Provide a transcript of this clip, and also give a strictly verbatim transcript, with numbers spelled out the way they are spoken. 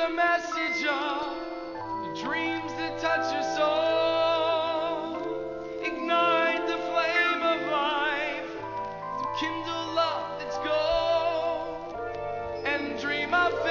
the message of the dreams that touch your soul. Ignite the flame of life to kindle love that's gold, and dream of